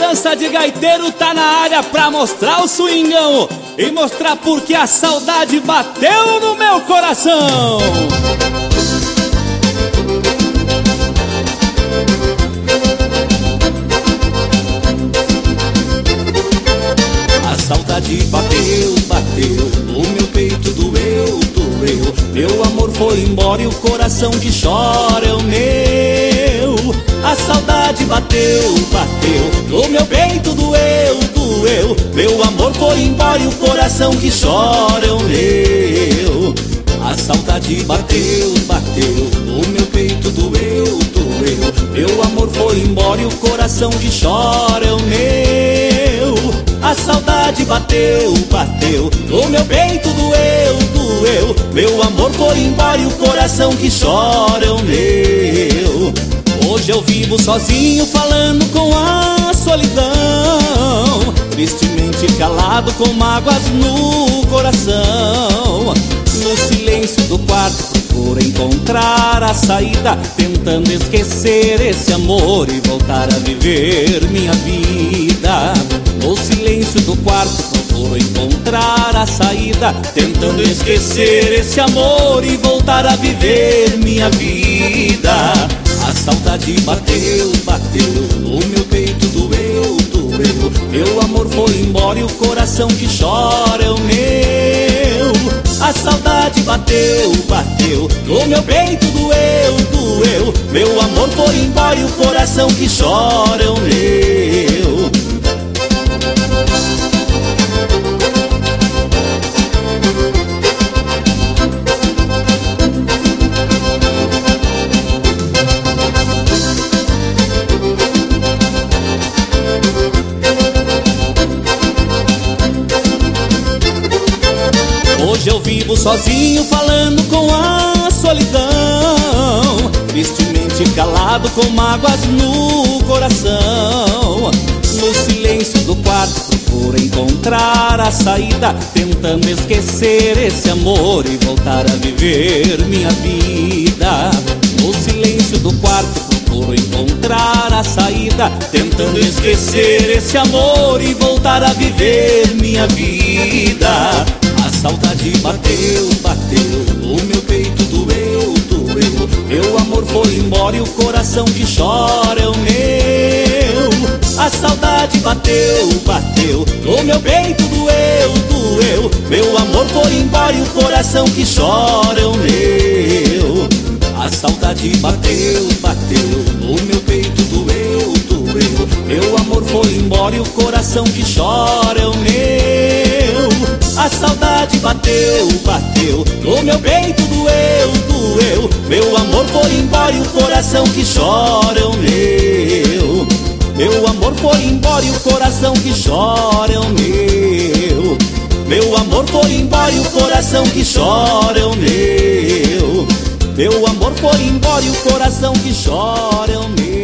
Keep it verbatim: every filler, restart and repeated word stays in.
dança de gaiteiro tá na área pra mostrar o swingão e mostrar porque a saudade bateu no meu coração. A saudade bateu, bateu, no meu peito doeu, doeu. Meu amor foi embora e o coração que chora é o meu. A saudade bateu, bateu, no meu peito doeu, doeu. Meu amor foi embora e o coração que chora é o meu. A saudade bateu, bateu, no meu peito doeu, doeu. Meu amor foi embora e o coração que chora é o meu. A saudade bateu, bateu, no meu peito doeu, doeu. Meu amor foi embora e o coração que chora é o meu. Hoje eu vivo sozinho falando com a solidão, tristemente calado com mágoas no coração. No silêncio do quarto procuro encontrar a saída, tentando esquecer esse amor e voltar a viver minha vida. No silêncio do quarto procuro encontrar a saída, tentando esquecer esse amor e voltar a viver minha vida. A saudade bateu, bateu, no meu peito doeu, doeu. Meu amor foi embora e o coração que chora é o meu. A saudade bateu, bateu, no meu peito doeu, doeu. Meu amor foi embora e o coração que chora é o meu. Hoje eu vivo sozinho falando com a solidão, tristemente calado com mágoas no coração. No silêncio do quarto procuro encontrar a saída, tentando esquecer esse amor e voltar a viver minha vida. No silêncio do quarto procuro encontrar a saída, tentando esquecer esse amor e voltar a viver minha vida. A saudade bateu, bateu, no meu peito doeu, doeu. Meu amor foi embora e o coração que chora é o meu. A saudade bateu, bateu, no meu peito doeu, doeu. Meu amor foi embora e o coração que chora é o meu. A saudade bateu, bateu, no meu peito doeu, doeu. Meu amor foi embora e o coração que chora é o meu. A saudade bateu, bateu, no meu peito doeu, doeu. Meu amor foi embora e o coração que chora é o meu. Meu amor foi embora e o coração que chora é o meu. Meu amor foi embora e o coração que chora é o meu. Meu amor foi embora e o coração que chora é o meu.